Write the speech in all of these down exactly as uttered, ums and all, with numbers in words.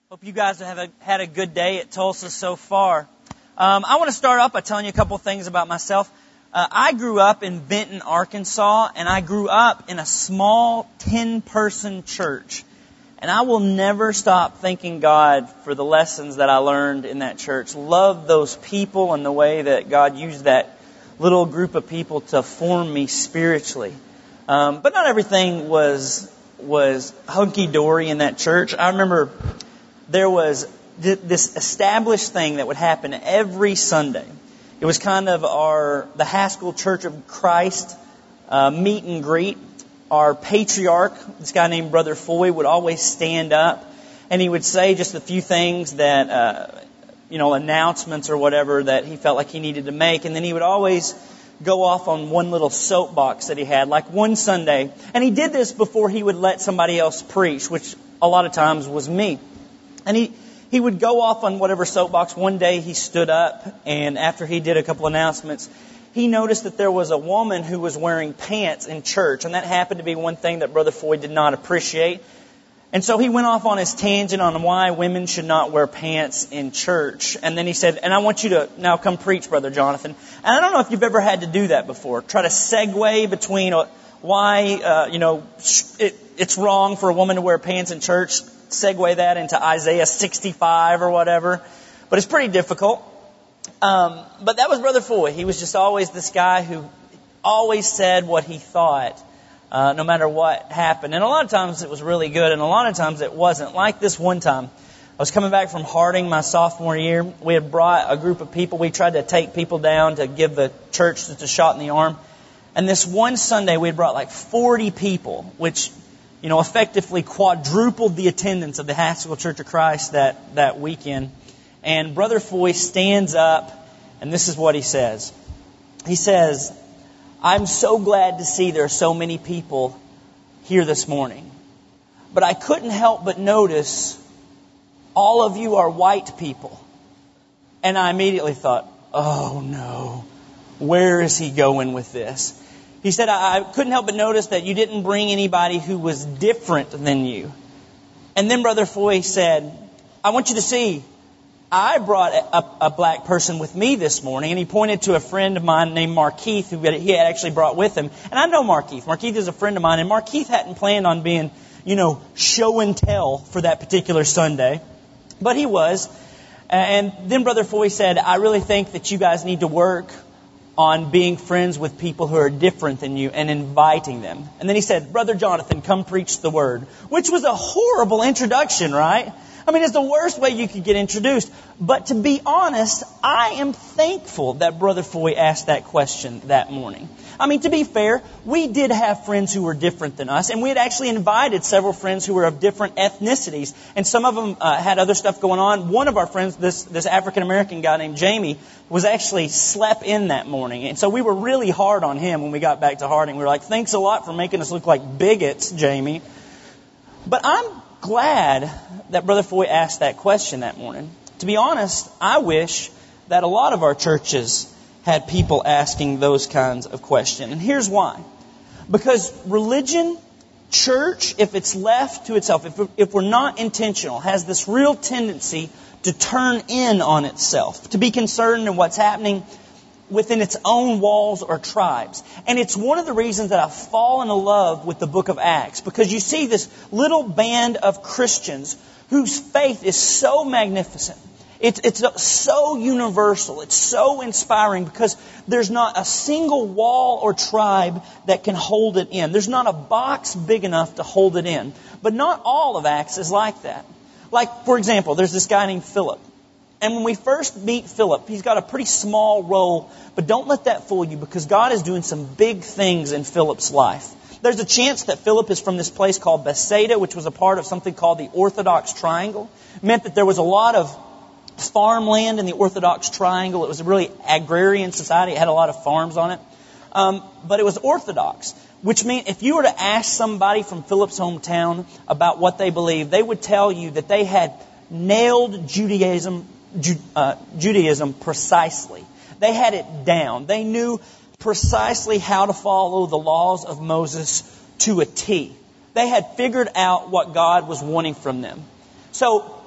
Hope you guys have a, had a good day at Tulsa so far. Um, I want to start off by telling you a couple things about myself. Uh, I grew up in Benton, Arkansas, and I grew up in a small ten-person church. And I will never stop thanking God for the lessons that I learned in that church. Love those people and the way that God used that little group of people to form me spiritually. Um, but not everything was was hunky-dory in that church. I remember there was this established thing that would happen every Sunday. It was kind of our the Haskell Church of Christ uh, meet and greet. Our patriarch, this guy named Brother Foy, would always stand up and he would say just a few things that, uh, you know, announcements or whatever that he felt like he needed to make. And then he would always go off on one little soapbox that he had, like one Sunday. And he did this before he would let somebody else preach, which a lot of times was me. And he, he would go off on whatever soapbox. One day he stood up, and after he did a couple announcements, he noticed that there was a woman who was wearing pants in church, and that happened to be one thing that Brother Foy did not appreciate. And so he went off on his tangent on why women should not wear pants in church. And then he said, and I want you to now come preach, Brother Jonathan. And I don't know if you've ever had to do that before. Try to segue between why, uh, you know, it, it's wrong for a woman to wear pants in church. Segue that into Isaiah sixty-five or whatever. But it's pretty difficult. Um, but that was Brother Foy. He was just always this guy who always said what he thought, uh, no matter what happened. And a lot of times it was really good, and a lot of times it wasn't. Like this one time, I was coming back from Harding my sophomore year. We had brought a group of people. We tried to take people down to give the church just a shot in the arm. And this one Sunday, we had brought like forty people, which, you know, effectively quadrupled the attendance of the Haskell Church of Christ that, that weekend. And Brother Foy stands up, and this is what he says. He says, I'm so glad to see there are so many people here this morning. But I couldn't help but notice all of you are white people. And I immediately thought, oh no, where is he going with this? He said, I couldn't help but notice that you didn't bring anybody who was different than you. And then Brother Foy said, I want you to see, I brought a, a black person with me this morning. And he pointed to a friend of mine named Markeith, who he had actually brought with him. And I know Markeith. Markeith is a friend of mine. And Markeith hadn't planned on being, you know, show and tell for that particular Sunday. But he was. And then Brother Foy said, I really think that you guys need to work on being friends with people who are different than you and inviting them. And then he said, Brother Jonathan, come preach the word. Which was a horrible introduction, right? I mean, it's the worst way you could get introduced. But to be honest, I am thankful that Brother Foy asked that question that morning. I mean, to be fair, we did have friends who were different than us, and we had actually invited several friends who were of different ethnicities, and some of them uh, had other stuff going on. One of our friends, this, this African-American guy named Jamie, was actually slept in that morning, and so we were really hard on him when we got back to Harding. We were like, thanks a lot for making us look like bigots, Jamie. But I'm glad that Brother Foy asked that question that morning. To be honest, I wish that a lot of our churches had people asking those kinds of questions. And here's why. Because religion, church, if it's left to itself, if we're, if we're not intentional, has this real tendency to turn in on itself, to be concerned in what's happening within its own walls or tribes. And it's one of the reasons that I've fallen in love with the book of Acts, because you see this little band of Christians whose faith is so magnificent. It's, it's so universal. It's so inspiring because there's not a single wall or tribe that can hold it in. There's not a box big enough to hold it in. But not all of Acts is like that. Like, for example, there's this guy named Philip. And when we first meet Philip, he's got a pretty small role, but don't let that fool you because God is doing some big things in Philip's life. There's a chance that Philip is from this place called Bethsaida, which was a part of something called the Orthodox Triangle. It meant that there was a lot of farmland in the Orthodox Triangle. It was a really agrarian society. It had a lot of farms on it. Um, but it was Orthodox, which meant if you were to ask somebody from Philip's hometown about what they believed, they would tell you that they had nailed Judaism Ju- uh, Judaism precisely. They had it down. They knew precisely how to follow the laws of Moses to a T. They had figured out what God was wanting from them. So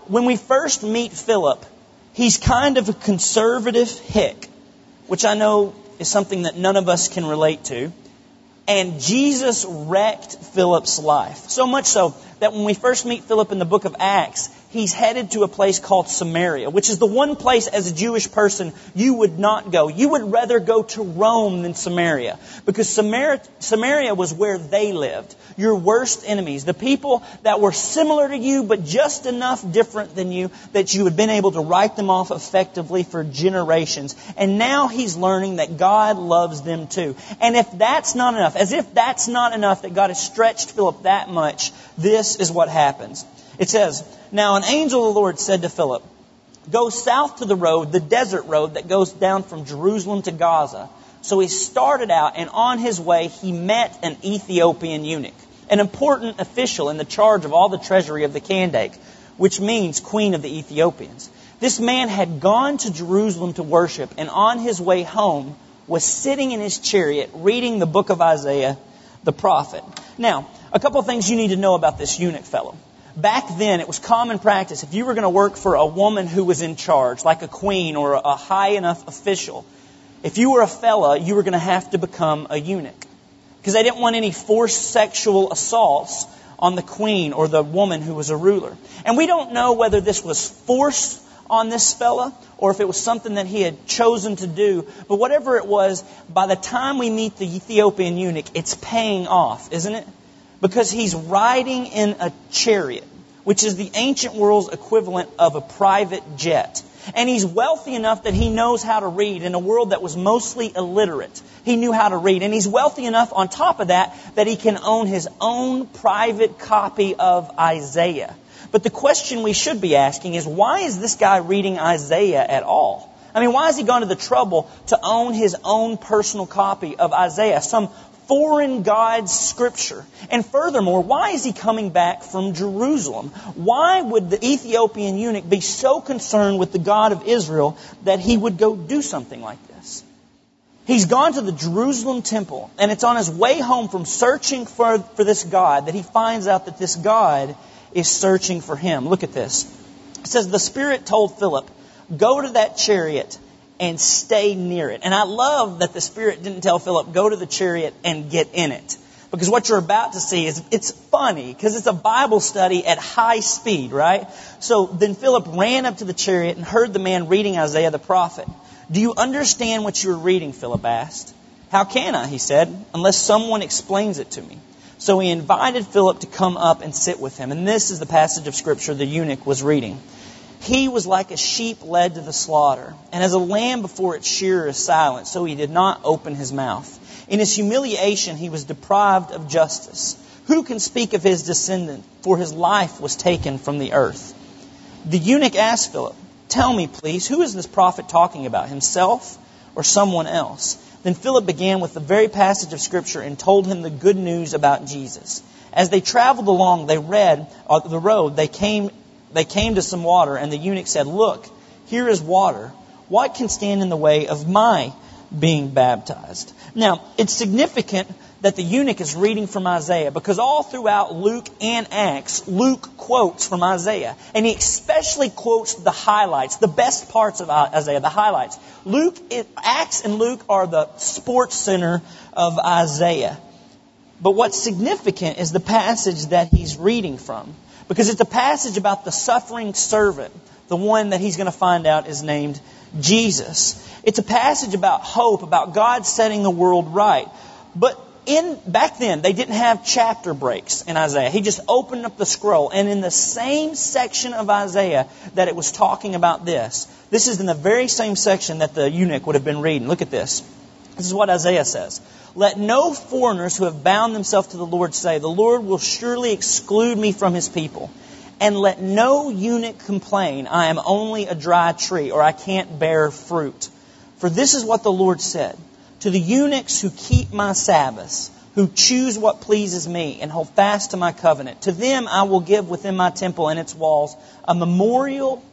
when we first meet Philip, he's kind of a conservative hick, which I know is something that none of us can relate to. And Jesus wrecked Philip's life. So much so that when we first meet Philip in the book of Acts, he's headed to a place called Samaria, which is the one place as a Jewish person you would not go. You would rather go to Rome than Samaria, because Samaria, Samaria was where they lived. Your worst enemies, the people that were similar to you but just enough different than you that you had been able to write them off effectively for generations. And now he's learning that God loves them too. And if that's not enough, as if that's not enough that God has stretched Philip that much, this is what happens. It says, "Now an angel of the Lord said to Philip, 'Go south to the road, the desert road that goes down from Jerusalem to Gaza.' So he started out, and on his way he met an Ethiopian eunuch, an important official in the charge of all the treasury of the Kandake, which means Queen of the Ethiopians. This man had gone to Jerusalem to worship, and on his way home was sitting in his chariot reading the book of Isaiah the prophet." Now, a couple of things you need to know about this eunuch fellow. Back then, it was common practice, if you were going to work for a woman who was in charge, like a queen or a high enough official, if you were a fella, you were going to have to become a eunuch. Because they didn't want any forced sexual assaults on the queen or the woman who was a ruler. And we don't know whether this was forced on this fella or if it was something that he had chosen to do. But whatever it was, by the time we meet the Ethiopian eunuch, it's paying off, isn't it? Because he's riding in a chariot, which is the ancient world's equivalent of a private jet. And he's wealthy enough that he knows how to read in a world that was mostly illiterate. He knew how to read. And he's wealthy enough on top of that that he can own his own private copy of Isaiah. But the question we should be asking is, why is this guy reading Isaiah at all? I mean, why has he gone to the trouble to own his own personal copy of Isaiah, some foreign God's scripture? And furthermore, why is he coming back from Jerusalem? Why would the Ethiopian eunuch be so concerned with the God of Israel that he would go do something like this? He's gone to the Jerusalem temple, and it's on his way home from searching for, for this God that he finds out that this God is searching for him. Look at this. It says, "The Spirit told Philip, 'Go to that chariot and stay near it.'" And I love that the Spirit didn't tell Philip, "Go to the chariot and get in it." Because what you're about to see is, it's funny, because it's a Bible study at high speed, right? So then Philip ran up to the chariot and heard the man reading Isaiah the prophet. "Do you understand what you're reading?" Philip asked. "How can I," he said, "unless someone explains it to me?" So he invited Philip to come up and sit with him. And this is the passage of Scripture the eunuch was reading. "He was like a sheep led to the slaughter, and as a lamb before its shearer is silent, so he did not open his mouth. In his humiliation he was deprived of justice. Who can speak of his descendant? For his life was taken from the earth." The eunuch asked Philip, "Tell me, please, who is this prophet talking about, himself or someone else?" Then Philip began with the very passage of Scripture and told him the good news about Jesus. As they traveled along, they read uh, the road. They came, they came to some water, and the eunuch said, "Look, here is water. What can stand in the way of my being baptized?" Now, it's significant that the eunuch is reading from Isaiah, because all throughout Luke and Acts, Luke quotes from Isaiah. And he especially quotes the highlights, the best parts of Isaiah, the highlights. Luke, Acts and Luke are the sports center of Isaiah. But what's significant is the passage that he's reading from, because it's a passage about the suffering servant, the one that he's going to find out is named Jesus. It's a passage about hope, about God setting the world right. But in back then, they didn't have chapter breaks in Isaiah. He just opened up the scroll. And in the same section of Isaiah that it was talking about this, this is in the very same section that the eunuch would have been reading. Look at this. This is what Isaiah says. "Let no foreigners who have bound themselves to the Lord say, 'The Lord will surely exclude me from his people.' And let no eunuch complain, 'I am only a dry tree,' or 'I can't bear fruit.' For this is what the Lord said. To the eunuchs who keep my Sabbaths, who choose what pleases me and hold fast to my covenant, to them I will give within my temple and its walls a memorial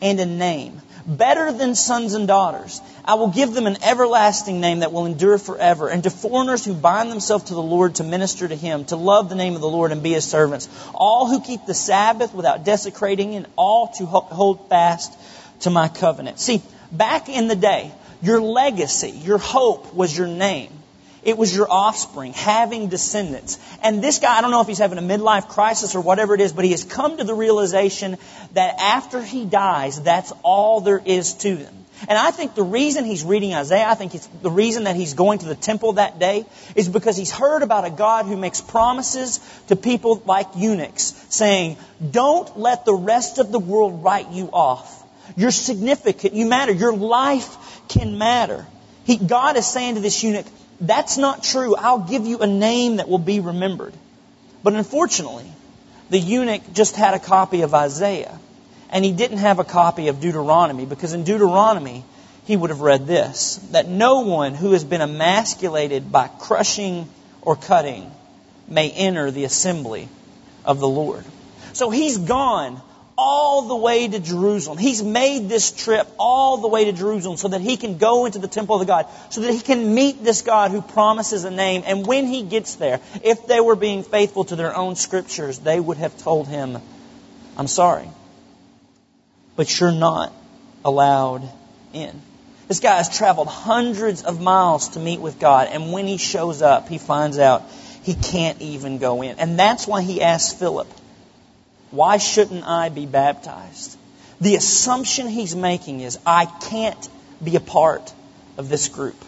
and a name, better than sons and daughters. I will give them an everlasting name that will endure forever. And to foreigners who bind themselves to the Lord to minister to Him, to love the name of the Lord and be His servants. All who keep the Sabbath without desecrating, and all to hold fast to my covenant. See, back in the day, your legacy, your hope was your name. It was your offspring, having descendants. And this guy, I don't know if he's having a midlife crisis or whatever it is, but he has come to the realization that after he dies, that's all there is to them. And I think the reason he's reading Isaiah, I think it's the reason that he's going to the temple that day, is because he's heard about a God who makes promises to people like eunuchs, saying, don't let the rest of the world write you off. You're significant. You matter. Your life can matter. He, God is saying to this eunuch, that's not true. I'll give you a name that will be remembered. But unfortunately, the eunuch just had a copy of Isaiah. And he didn't have a copy of Deuteronomy, because in Deuteronomy, he would have read this, that no one who has been emasculated by crushing or cutting may enter the assembly of the Lord. So he's gone all the way to Jerusalem. He's made this trip all the way to Jerusalem so that he can go into the temple of the God, so that he can meet this God who promises a name. And when he gets there, if they were being faithful to their own scriptures, they would have told him, I'm sorry, but you're not allowed in. This guy has traveled hundreds of miles to meet with God, and when he shows up, he finds out he can't even go in. And that's why he asks Philip, why shouldn't I be baptized? The assumption he's making is, I can't be a part of this group.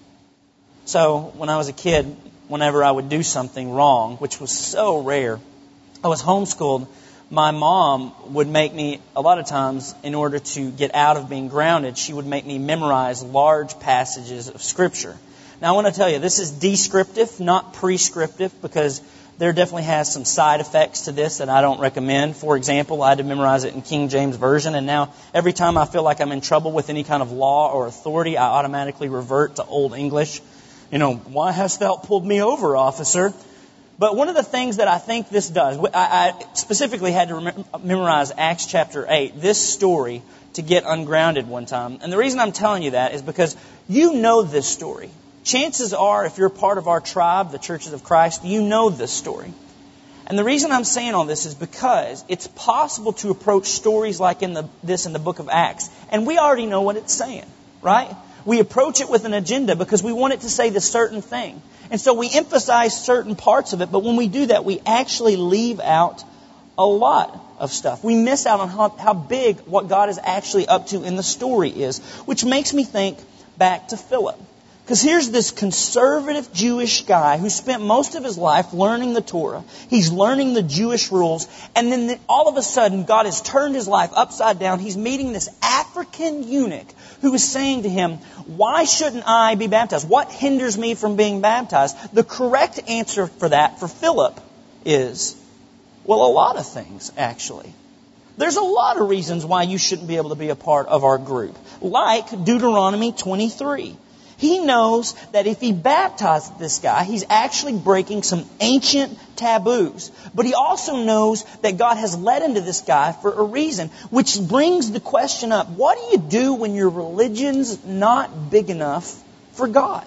So when I was a kid, whenever I would do something wrong, which was so rare, I was homeschooled. My mom would make me, a lot of times, in order to get out of being grounded, she would make me memorize large passages of Scripture. Now I want to tell you, this is descriptive, not prescriptive, because there definitely has some side effects to this that I don't recommend. For example, I had to memorize it in King James Version, and now every time I feel like I'm in trouble with any kind of law or authority, I automatically revert to Old English. You know, why hast thou pulled me over, officer? But one of the things that I think this does, I, I specifically had to rem- memorize Acts chapter eight, this story, to get ungrounded one time. And the reason I'm telling you that is because you know this story. Chances are, if you're part of our tribe, the Churches of Christ, you know this story. And the reason I'm saying all this is because it's possible to approach stories like in the, this in the book of Acts, and we already know what it's saying, right? We approach it with an agenda because we want it to say the certain thing. And so we emphasize certain parts of it, but when we do that, we actually leave out a lot of stuff. We miss out on how, how big what God is actually up to in the story is, which makes me think back to Philip. Because here's this conservative Jewish guy who spent most of his life learning the Torah. He's learning the Jewish rules. And then all of a sudden, God has turned his life upside down. He's meeting this African eunuch who is saying to him, why shouldn't I be baptized? What hinders me from being baptized? The correct answer for that, for Philip, is, well, a lot of things, actually. There's a lot of reasons why you shouldn't be able to be a part of our group. Like Deuteronomy twenty-three. He knows that if he baptizes this guy, he's actually breaking some ancient taboos. But he also knows that God has led him to this guy for a reason, which brings the question up, what do you do when your religion's not big enough for God?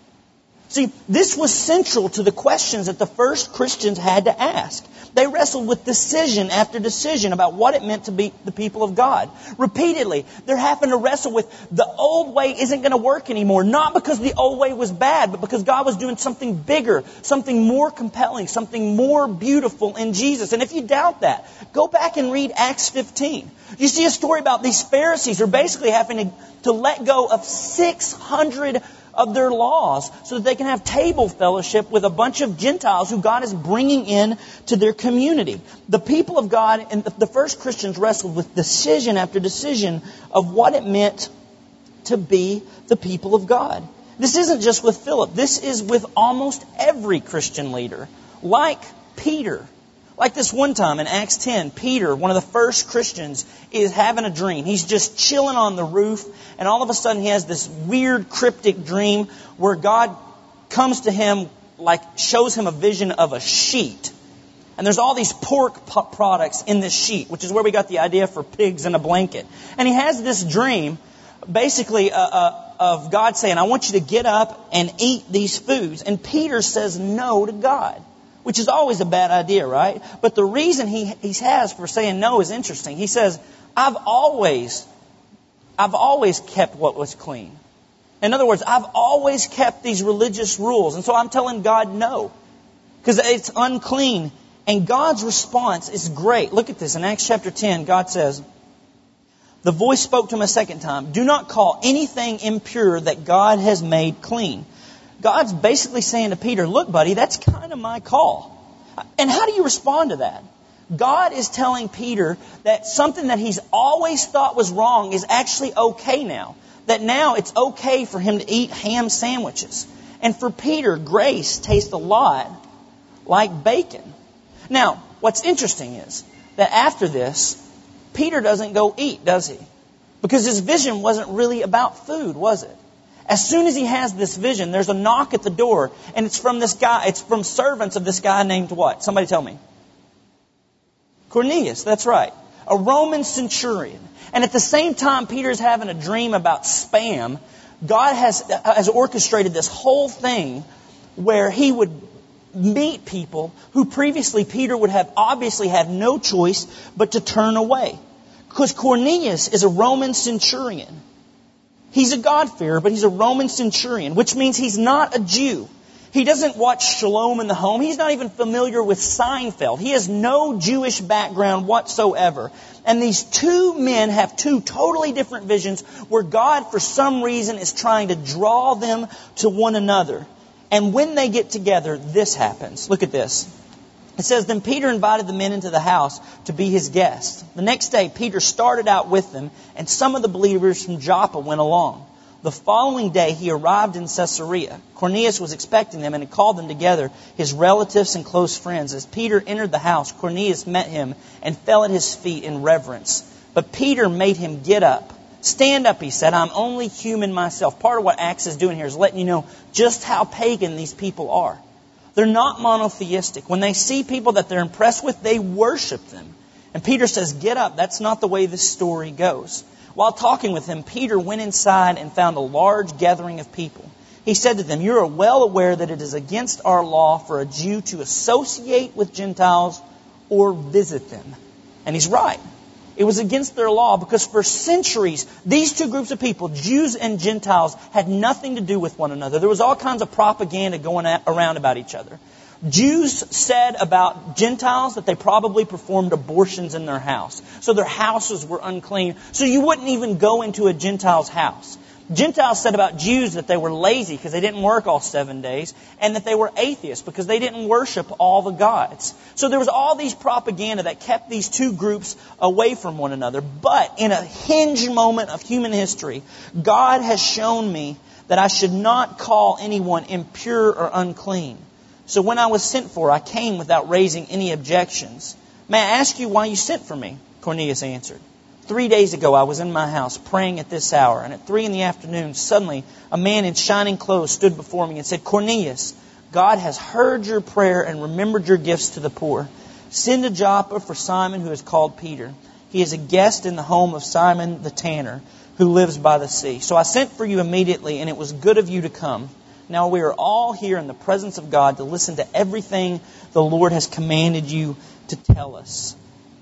See, this was central to the questions that the first Christians had to ask. They wrestled with decision after decision about what it meant to be the people of God. Repeatedly, they're having to wrestle with the old way isn't going to work anymore. Not because the old way was bad, but because God was doing something bigger, something more compelling, something more beautiful in Jesus. And if you doubt that, go back and read Acts fifteen. You see a story about these Pharisees who are basically having to, to let go of six hundred of their laws so that they can have table fellowship with a bunch of Gentiles who God is bringing in to their community. The people of God and the first Christians wrestled with decision after decision of what it meant to be the people of God. This isn't just with Philip. This is with almost every Christian leader, like Peter. Like this one time in Acts ten, Peter, one of the first Christians, is having a dream. He's just chilling on the roof, and all of a sudden he has this weird cryptic dream where God comes to him, like shows him a vision of a sheet. And there's all these pork p- products in this sheet, which is where we got the idea for pigs in a blanket. And he has this dream, basically, uh, uh, of God saying, I want you to get up and eat these foods. And Peter says no to God, which is always a bad idea, right? But the reason he, he has for saying no is interesting. He says, I've always, I've always kept what was clean. In other words, I've always kept these religious rules. And so I'm telling God no, because it's unclean. And God's response is great. Look at this. In Acts chapter ten, God says, the voice spoke to him a second time. Do not call anything impure that God has made clean. God's basically saying to Peter, look, buddy, that's kind of my call. And how do you respond to that? God is telling Peter that something that he's always thought was wrong is actually okay now. That now it's okay for him to eat ham sandwiches. And for Peter, grace tastes a lot like bacon. Now, what's interesting is that after this, Peter doesn't go eat, does he? Because his vision wasn't really about food, was it? As soon as he has this vision, there's a knock at the door, and it's from this guy, it's from servants of this guy named what? Somebody tell me. Cornelius, that's right. A Roman centurion. And at the same time Peter's having a dream about spam, God has, has orchestrated this whole thing where he would meet people who previously Peter would have obviously had no choice but to turn away. Because Cornelius is a Roman centurion. He's a God-fearer, but he's a Roman centurion, which means he's not a Jew. He doesn't watch Shalom in the Home. He's not even familiar with Seinfeld. He has no Jewish background whatsoever. And these two men have two totally different visions where God, for some reason, is trying to draw them to one another. And when they get together, this happens. Look at this. It says, then Peter invited the men into the house to be his guests. The next day, Peter started out with them, and some of the believers from Joppa went along. The following day, he arrived in Caesarea. Cornelius was expecting them and had called them together, his relatives and close friends. As Peter entered the house, Cornelius met him and fell at his feet in reverence. But Peter made him get up. Stand up, he said. I'm only human myself. Part of what Acts is doing here is letting you know just how pagan these people are. They're not monotheistic. When they see people that they're impressed with, they worship them. And Peter says, get up. That's not the way this story goes. While talking with him, Peter went inside and found a large gathering of people. He said to them, you are well aware that it is against our law for a Jew to associate with Gentiles or visit them. And he's right. It was against their law because for centuries, these two groups of people, Jews and Gentiles, had nothing to do with one another. There was all kinds of propaganda going around about each other. Jews said about Gentiles that they probably performed abortions in their house. So their houses were unclean. So you wouldn't even go into a Gentile's house. Gentiles said about Jews that they were lazy because they didn't work all seven days, and that they were atheists because they didn't worship all the gods. So there was all these propaganda that kept these two groups away from one another. But in a hinge moment of human history, God has shown me that I should not call anyone impure or unclean. So when I was sent for, I came without raising any objections. May I ask you why you sent for me? Cornelius answered. Three days ago, I was in my house praying at this hour, and at three in the afternoon, suddenly a man in shining clothes stood before me and said, Cornelius, God has heard your prayer and remembered your gifts to the poor. Send to Joppa for Simon, who is called Peter. He is a guest in the home of Simon the tanner, who lives by the sea. So I sent for you immediately, and it was good of you to come. Now we are all here in the presence of God to listen to everything the Lord has commanded you to tell us.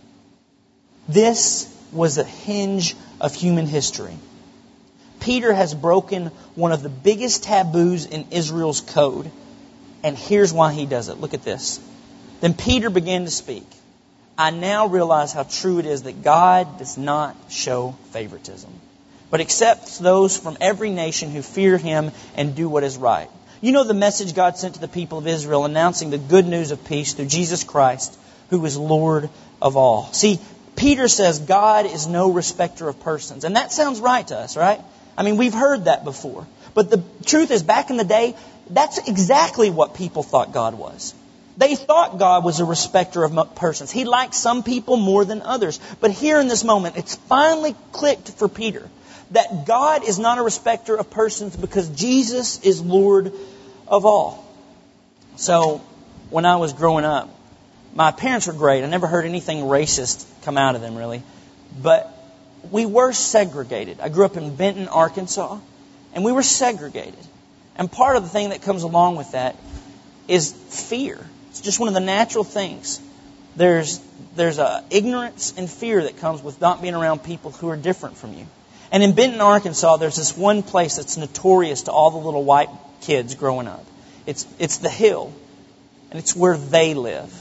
This was the hinge of human history. Peter has broken one of the biggest taboos in Israel's code. And here's why he does it. Look at this. Then Peter began to speak. I now realize how true it is that God does not show favoritism, but accepts those from every nation who fear Him and do what is right. You know the message God sent to the people of Israel, announcing the good news of peace through Jesus Christ, who is Lord of all. See, Peter says God is no respecter of persons. And that sounds right to us, right? I mean, we've heard that before. But the truth is, back in the day, that's exactly what people thought God was. They thought God was a respecter of persons. He liked some people more than others. But here in this moment, it's finally clicked for Peter that God is not a respecter of persons because Jesus is Lord of all. So, when I was growing up, my parents were great. I never heard anything racist come out of them, really. But we were segregated. I grew up in Benton, Arkansas, and we were segregated. And part of the thing that comes along with that is fear. It's just one of the natural things. There's there's a ignorance and fear that comes with not being around people who are different from you. And in Benton, Arkansas, there's this one place that's notorious to all the little white kids growing up. It's it's the Hill, and it's where they live.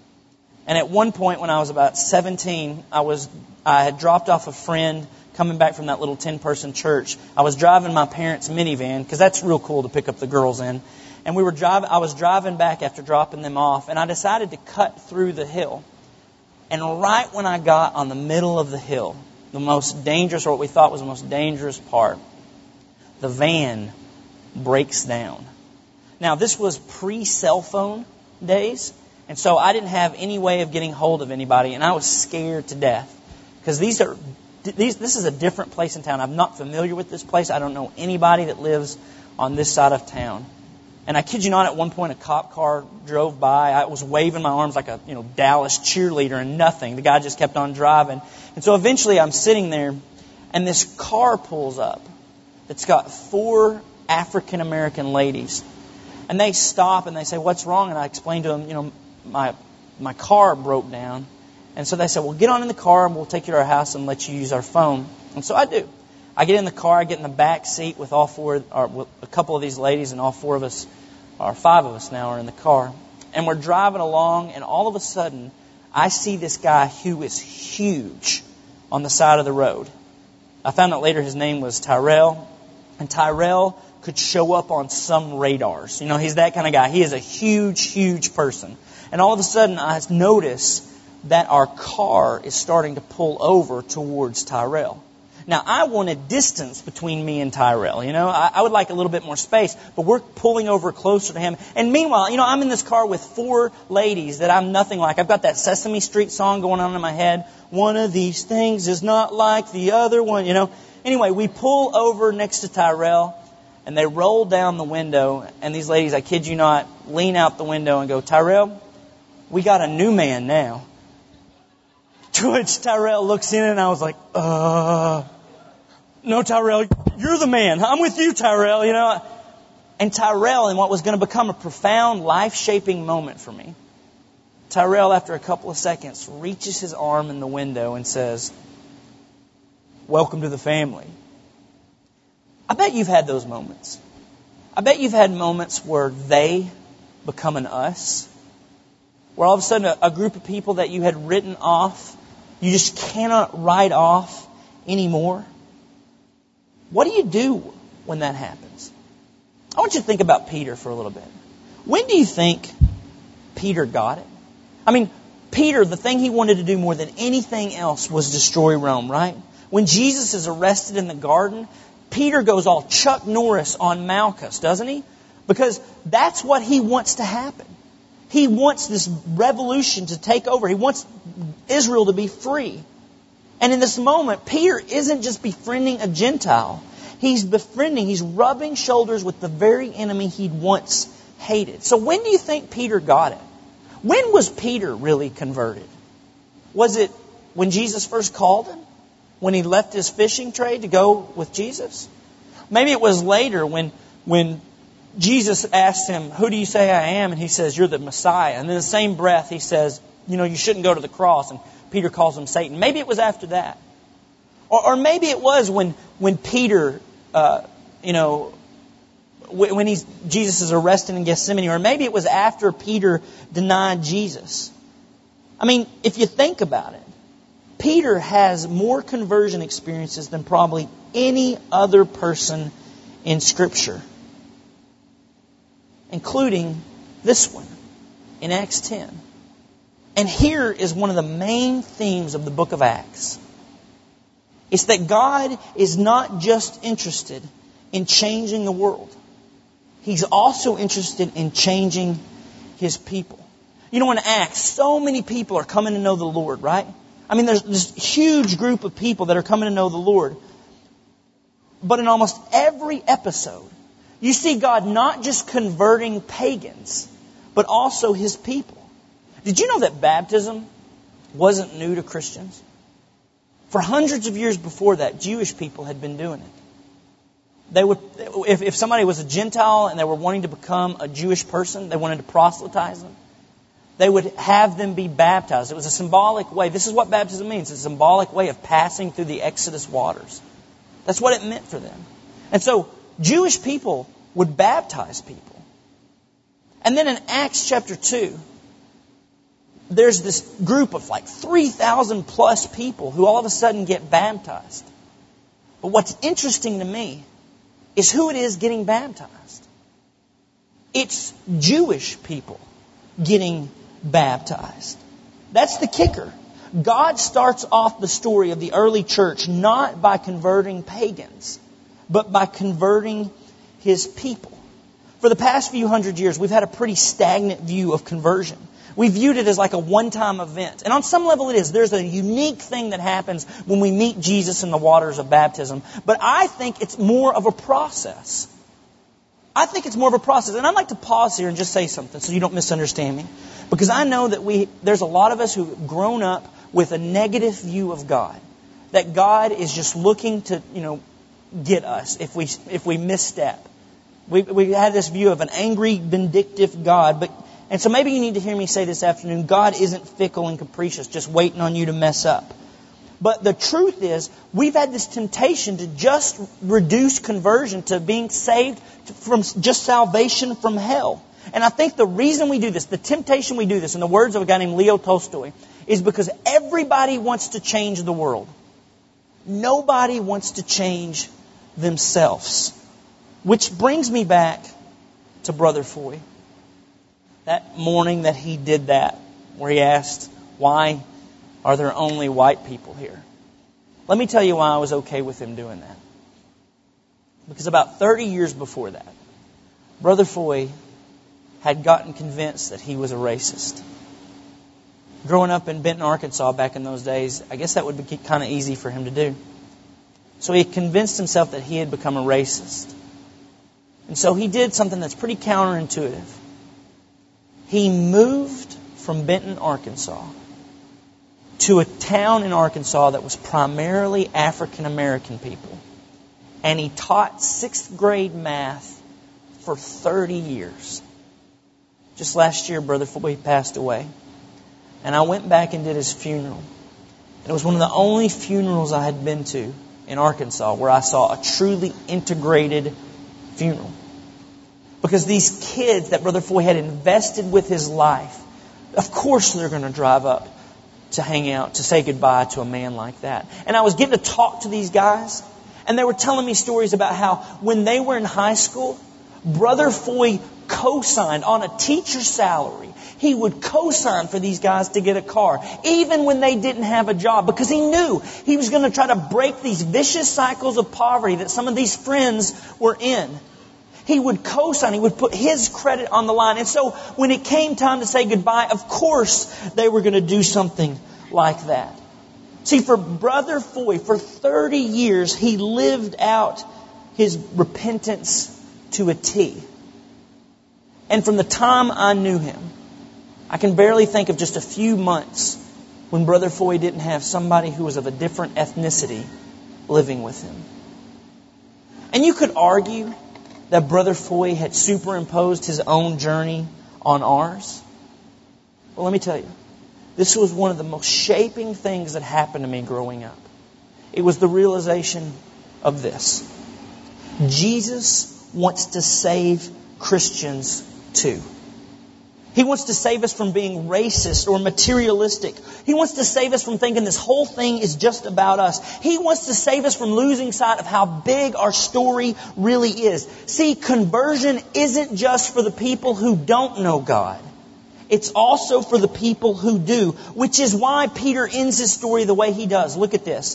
And at one point when I was about seventeen, I was I had dropped off a friend coming back from that little ten-person church. I was driving my parents' minivan, because that's real cool to pick up the girls in. And we were driving. I was driving back after dropping them off, and I decided to cut through the hill. And right when I got on the middle of the hill, the most dangerous, or what we thought was the most dangerous part, the van breaks down. Now, this was pre-cell phone days, and so I didn't have any way of getting hold of anybody, and I was scared to death. Because these are, these, this is a different place in town. I'm not familiar with this place. I don't know anybody that lives on this side of town. And I kid you not, at one point a cop car drove by. I was waving my arms like a you know Dallas cheerleader and nothing. The guy just kept on driving. And so eventually I'm sitting there, and this car pulls up that's got four African American ladies. And they stop and they say, "What's wrong?" And I explained to them, you know, my my car broke down. And so they said, "Well, get on in the car and we'll take you to our house and let you use our phone." And so I do. I get in the car, I get in the back seat with all four, or with a couple of these ladies, and all four of us, or five of us now, are in the car. And we're driving along, and all of a sudden, I see this guy who is huge on the side of the road. I found out later his name was Tyrell. And Tyrell could show up on some radars. You know, he's that kind of guy. He is a huge, huge person. And all of a sudden, I notice that our car is starting to pull over towards Tyrell. Now, I wanted distance between me and Tyrell. You know, I, I would like a little bit more space, but we're pulling over closer to him. And meanwhile, you know, I'm in this car with four ladies that I'm nothing like. I've got that Sesame Street song going on in my head. One of these things is not like the other one, you know. Anyway, we pull over next to Tyrell, and they roll down the window. And these ladies, I kid you not, lean out the window and go, "Tyrell, we got a new man now." To which Tyrell looks in, and I was like, uh... "No, Tyrell, you're the man. I'm with you, Tyrell." You know, and Tyrell, in what was going to become a profound, life-shaping moment for me, Tyrell, after a couple of seconds, reaches his arm in the window and says, "Welcome to the family." I bet you've had those moments. I bet you've had moments where they become an us, where all of a sudden a, a group of people that you had written off, you just cannot write off anymore. What do you do when that happens? I want you to think about Peter for a little bit. When do you think Peter got it? I mean, Peter, the thing he wanted to do more than anything else was destroy Rome, right? When Jesus is arrested in the garden, Peter goes all Chuck Norris on Malchus, doesn't he? Because that's what he wants to happen. He wants this revolution to take over. He wants Israel to be free. And in this moment, Peter isn't just befriending a Gentile. He's befriending, he's rubbing shoulders with the very enemy he'd once hated. So when do you think Peter got it? When was Peter really converted? Was it when Jesus first called him? When he left his fishing trade to go with Jesus? Maybe it was later when, when Jesus asked him, "Who do you say I am?" And he says, "You're the Messiah." And in the same breath, he says, "You know, you shouldn't go to the cross." And Peter calls him Satan. Maybe it was after that. Or, or maybe it was when, when Peter, uh, you know, when he's, Jesus is arrested in Gethsemane. Or maybe it was after Peter denied Jesus. I mean, if you think about it, Peter has more conversion experiences than probably any other person in Scripture, including this one in Acts ten. And here is one of the main themes of the book of Acts. It's that God is not just interested in changing the world. He's also interested in changing His people. You know, in Acts, so many people are coming to know the Lord, right? I mean, there's this huge group of people that are coming to know the Lord. But in almost every episode, you see God not just converting pagans, but also His people. Did you know that baptism wasn't new to Christians? For hundreds of years before that, Jewish people had been doing it. They would, if, if somebody was a Gentile and they were wanting to become a Jewish person, they wanted to proselytize them, they would have them be baptized. It was a symbolic way. This is what baptism means. It's a symbolic way of passing through the Exodus waters. That's what it meant for them. And so Jewish people would baptize people. And then in Acts chapter two, there's this group of like three thousand plus people who all of a sudden get baptized. But what's interesting to me is who it is getting baptized. It's Jewish people getting baptized. That's the kicker. God starts off the story of the early church not by converting pagans, but by converting His people. For the past few hundred years, we've had a pretty stagnant view of conversion. We viewed it as like a one-time event. And on some level it is. There's a unique thing that happens when we meet Jesus in the waters of baptism. But I think it's more of a process. I think it's more of a process. And I'd like to pause here and just say something so you don't misunderstand me. Because I know that we there's a lot of us who've grown up with a negative view of God. That God is just looking to, you know, get us if we if we misstep. We we have this view of an angry, vindictive God. But and so maybe you need to hear me say this afternoon, God isn't fickle and capricious, just waiting on you to mess up. But the truth is, we've had this temptation to just reduce conversion to being saved from just salvation from hell. And I think the reason we do this, the temptation we do this, in the words of a guy named Leo Tolstoy, is because everybody wants to change the world. Nobody wants to change themselves. Which brings me back to Brother Foy. That morning that he did that, where he asked, why are there only white people here? Let me tell you why I was okay with him doing that. Because about thirty years before that, Brother Foy had gotten convinced that he was a racist. Growing up in Benton, Arkansas back in those days, I guess that would be kind of easy for him to do. So he convinced himself that he had become a racist. And so he did something that's pretty counterintuitive. He moved from Benton, Arkansas, to a town in Arkansas that was primarily African American people. And he taught sixth grade math for thirty years. Just last year, Brother Foy passed away. And I went back and did his funeral. And it was one of the only funerals I had been to in Arkansas where I saw a truly integrated funeral. Because these kids that Brother Foy had invested with his life, of course they're going to drive up to hang out, to say goodbye to a man like that. And I was getting to talk to these guys, and they were telling me stories about how when they were in high school, Brother Foy co-signed on a teacher's salary. He would co-sign for these guys to get a car, even when they didn't have a job, because he knew he was going to try to break these vicious cycles of poverty that some of these friends were in. He would co-sign. He would put his credit on the line. And so when it came time to say goodbye, of course they were going to do something like that. See, for Brother Foy, for thirty years, he lived out his repentance to a T. And from the time I knew him, I can barely think of just a few months when Brother Foy didn't have somebody who was of a different ethnicity living with him. And you could argue that Brother Foy had superimposed his own journey on ours. Well, let me tell you, this was one of the most shaping things that happened to me growing up. It was the realization of this. Jesus wants to save Christians too. He wants to save us from being racist or materialistic. He wants to save us from thinking this whole thing is just about us. He wants to save us from losing sight of how big our story really is. See, conversion isn't just for the people who don't know God. It's also for the people who do, which is why Peter ends his story the way he does. Look at this.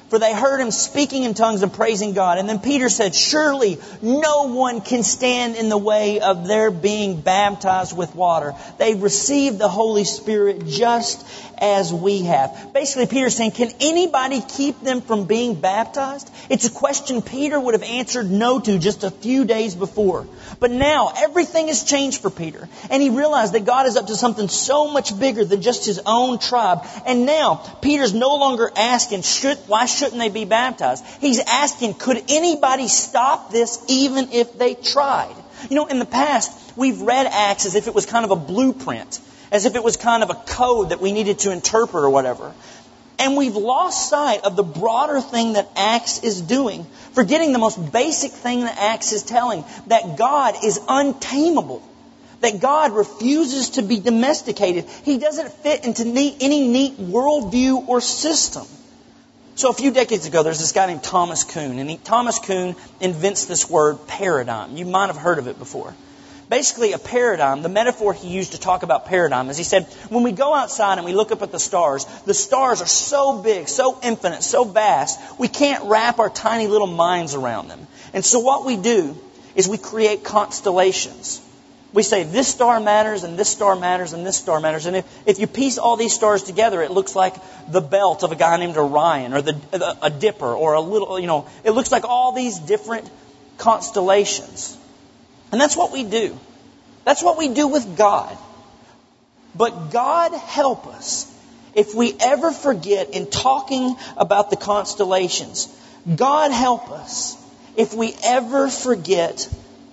For they heard him speaking in tongues and praising God. And then Peter said, surely no one can stand in the way of their being baptized with water. They received the Holy Spirit just as we have. Basically, Peter's saying, can anybody keep them from being baptized? It's a question Peter would have answered no to just a few days before. But now, everything has changed for Peter. And he realized that God is up to something so much bigger than just his own tribe. And now, Peter's no longer asking, should, why shouldn't they be baptized? He's asking, could anybody stop this even if they tried? You know, in the past, we've read Acts as if it was kind of a blueprint, as if it was kind of a code that we needed to interpret or whatever. And we've lost sight of the broader thing that Acts is doing, forgetting the most basic thing that Acts is telling, that God is untamable, that God refuses to be domesticated. He doesn't fit into neat, any neat worldview or system. So a few decades ago, there's this guy named Thomas Kuhn, and he, Thomas Kuhn invents this word paradigm. You might have heard of it before. Basically, a paradigm, the metaphor he used to talk about paradigm is he said, when we go outside and we look up at the stars, the stars are so big, so infinite, so vast, we can't wrap our tiny little minds around them. And so what we do is we create constellations. We say this star matters and this star matters and this star matters. And if, if you piece all these stars together, it looks like the belt of a guy named Orion or the, a dipper or a little, you know, it looks like all these different constellations. And that's what we do. That's what we do with God. But God help us if we ever forget in talking about the constellations. God help us if we ever forget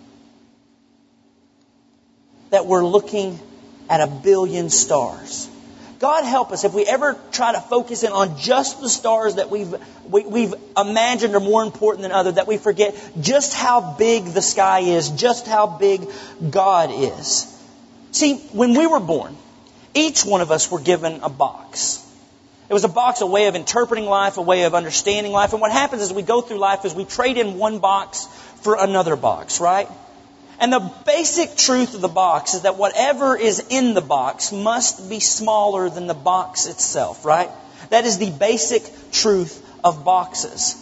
that we're looking at a billion stars. God help us if we ever try to focus in on just the stars that we've we, we've imagined are more important than others, that we forget just how big the sky is, just how big God is. See, when we were born, each one of us were given a box. It was a box, a way of interpreting life, a way of understanding life. And what happens as we go through life is we trade in one box for another box, right? And the basic truth of the box is that whatever is in the box must be smaller than the box itself, right? That is the basic truth of boxes.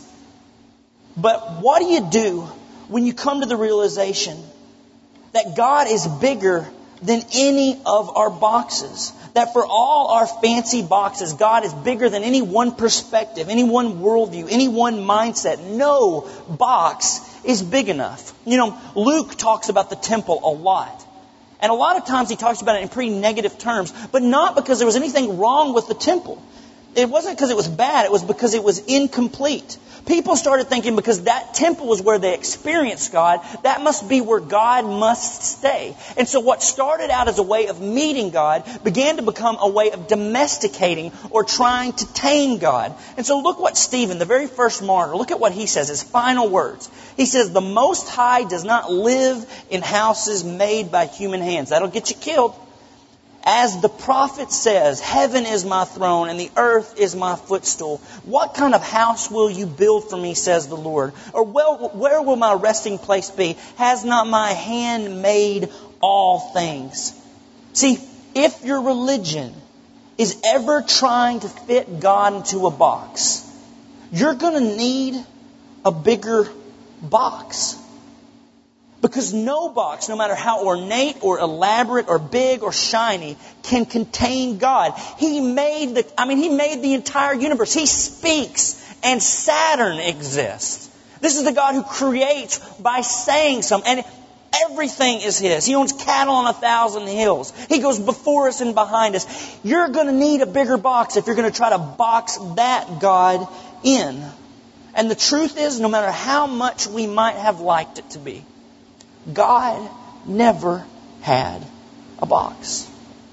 But what do you do when you come to the realization that God is bigger than any of our boxes? That for all our fancy boxes, God is bigger than any one perspective, any one worldview, any one mindset. No box is big enough. You know, Luke talks about the temple a lot. And a lot of times he talks about it in pretty negative terms, but not because there was anything wrong with the temple. It wasn't because it was bad, it was because it was incomplete. People started thinking because that temple was where they experienced God, that must be where God must stay. And so what started out as a way of meeting God began to become a way of domesticating or trying to tame God. And so look what Stephen, the very first martyr, look at what he says, his final words. He says, the Most High does not live in houses made by human hands. That'll get you killed. As the prophet says, heaven is my throne and the earth is my footstool. What kind of house will you build for me, says the Lord? Or where will my resting place be? Has not my hand made all things? See, if your religion is ever trying to fit God into a box, you're going to need a bigger box. Because no box, no matter how ornate or elaborate or big or shiny, can contain God. He made the, I mean, He made the entire universe. He speaks and Saturn exists. This is the God who creates by saying something. And everything is His. He owns cattle on a thousand hills. He goes before us and behind us. You're going to need a bigger box if you're going to try to box that God in. And the truth is, no matter how much we might have liked it to be, God never had a box.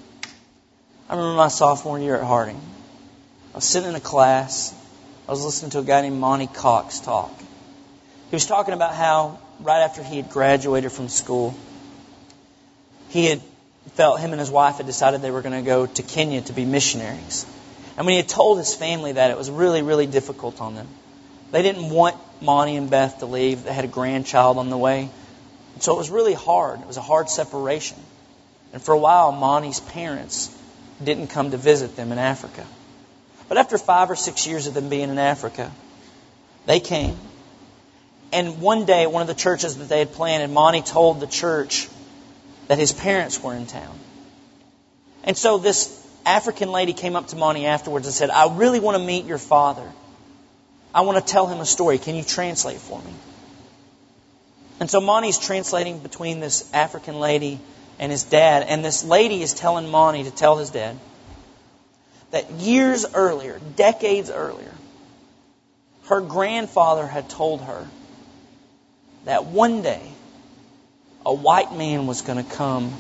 I remember my sophomore year at Harding. I was sitting in a class. I was listening to a guy named Monty Cox talk. He was talking about how right after he had graduated from school, he had felt him and his wife had decided they were going to go to Kenya to be missionaries. And when he had told his family that, it was really, really difficult on them. They didn't want Monty and Beth to leave. They had a grandchild on the way. So it was really hard. It was a hard separation. And for a while, Monty's parents didn't come to visit them in Africa. But after five or six years of them being in Africa, They came. And one day, at one of the churches that they had planted, Monty told the church that his parents were in town. And so this African lady came up to Monty afterwards and said, I really want to meet your father. I want to tell him a story. Can you translate for me? And so Monty's translating between this African lady and his dad. And this lady is telling Monty to tell his dad that years earlier, decades earlier, her grandfather had told her that one day a white man was going to come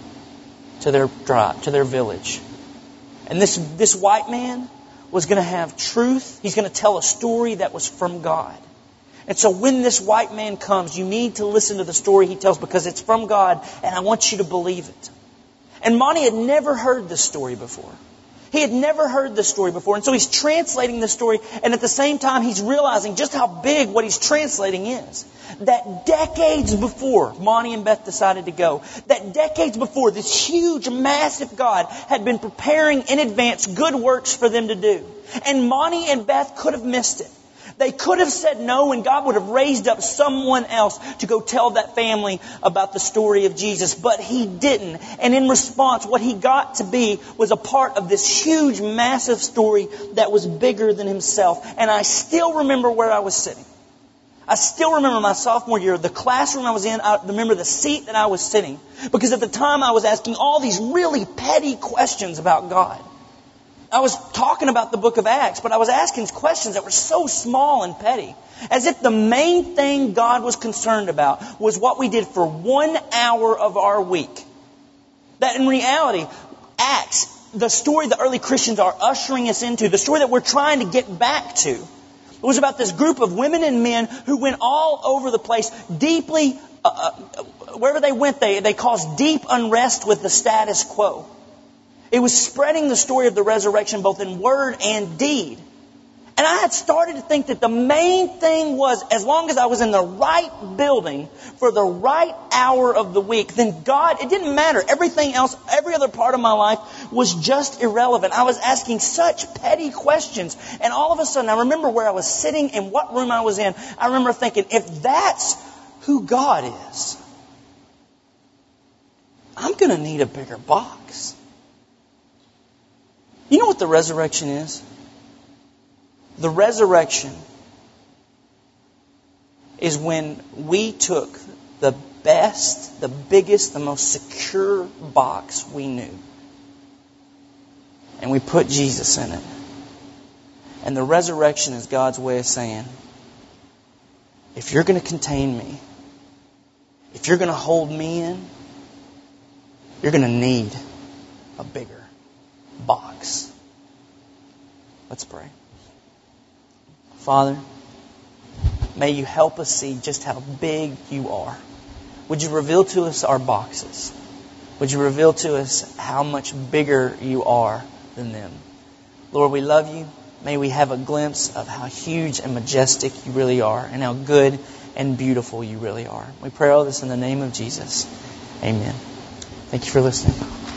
to their tribe, to their village. And this, this white man was going to have truth. He's going to tell a story that was from God. And so when this white man comes, you need to listen to the story he tells because it's from God and I want you to believe it. And Monty had never heard this story before. He had never heard this story before. And so he's translating this story, and at the same time he's realizing just how big what he's translating is. That decades before Monty and Beth decided to go, that decades before this huge, massive God had been preparing in advance good works for them to do. And Monty and Beth could have missed it. They could have said no, and God would have raised up someone else to go tell that family about the story of Jesus. But He didn't. And in response, what he got to be was a part of this huge, massive story that was bigger than himself. And I still remember where I was sitting. I still remember my sophomore year, the classroom I was in, I remember the seat that I was sitting. Because at the time I was asking all these really petty questions about God. I was talking about the book of Acts, but I was asking questions that were so small and petty. As if the main thing God was concerned about was what we did for one hour of our week. That in reality, Acts, the story the early Christians are ushering us into, the story that we're trying to get back to, it was about this group of women and men who went all over the place, deeply, uh, wherever they went, they, they caused deep unrest with the status quo. It was spreading the story of the resurrection both in word and deed. And I had started to think that the main thing was, as long as I was in the right building for the right hour of the week, then God, it didn't matter. Everything else, every other part of my life was just irrelevant. I was asking such petty questions. And all of a sudden, I remember where I was sitting and what room I was in. I remember thinking, if that's who God is, I'm going to need a bigger box. You know what the resurrection is? The resurrection is when we took the best, the biggest, the most secure box we knew. And we put Jesus in it. And the resurrection is God's way of saying, if you're going to contain me, if you're going to hold me in, you're going to need a bigger box. Let's pray. Father, may you help us see just how big you are. Would you reveal to us our boxes? Would you reveal to us how much bigger you are than them? Lord, we love you. May we have a glimpse of how huge and majestic you really are and how good and beautiful you really are. We pray all this in the name of Jesus. Amen. Thank you for listening.